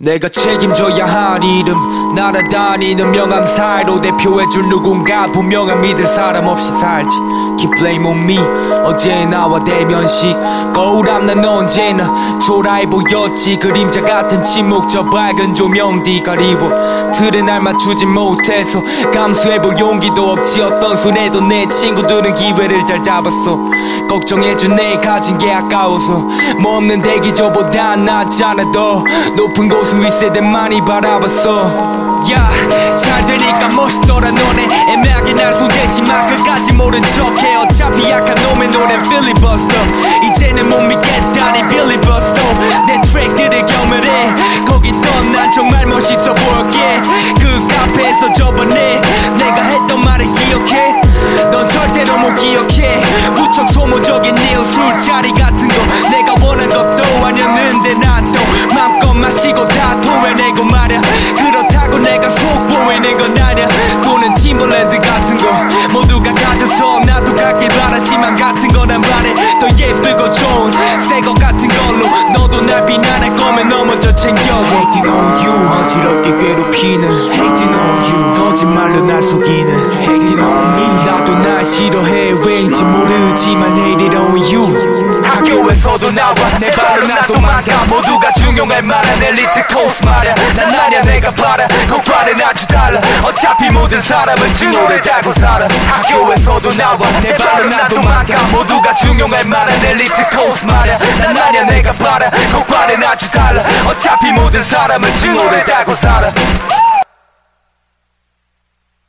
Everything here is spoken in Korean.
내가 책임져야 할 이름 날아다니는 명함 사이로 대표해줄 누군가 분명한 믿을 사람 없이 살지 Keep blame on me 어제 나와 대면식 거울함 난 언제나 초라해 보였지 그림자 같은 침묵 저 밝은 조명 뒤 가리워 틀에 날 맞추지 못해서 감수해볼 용기도 없지 어떤 손에도 내 친구들은 기회를 잘 잡았어 걱정해준 내 가진 게 아까워서 뭐 없는 대기조보단 낫잖아 더 높은 곳은 윗세대만이 바라봤어 잘 되니까 멋있더라 너네 애매하게 날 손대지만 끝까지 모른 척해 어차피 약한 놈의 노래 필리버스터 이제는 못 믿겠다니 빌리버스터 내 트랙들을 경멸해 거기던 난 정말 멋있어 보였게 그 카페에서 저번에 내가 했던 말을 기억해 넌 절대로 못 기억해 무척 소모적인 네 술자리 같은 거 내가 원한 것도 아니었는데 난 또 맘껏 마시고 다 토해내고 말야 그렇다고 내가 속보이는 건 아냐 돈은 팀벌랜드 같은 거 모두가 가져서 나도 갖길 바라지만 같은 건 안 바래 더 예쁘고 좋은 새 것 같은 걸로 너도 날 비난할 거면 너 먼저 챙겨줘 Hating on you 어지럽게 괴롭히는 Hating on you 거짓말로 날 속이는 Hating on me 나도 날 싫어해 왠지 모르지만 Hating on you 학교에서도 나와 내 발로 난 도망가 모두가 중용할 만한 엘리트 코스 말야 난 아냐 내가 바라 거과는 아주 달라 어차피 모든 사람은 증오를 달고 살아 학교에서도 나와 내 발로 난 도망가 모두가 중용할 만한 엘리트 코스 말야 난 아냐 내가 바라 거과는 아주 달라 어차피 모든 사람은 증오를 달고 살아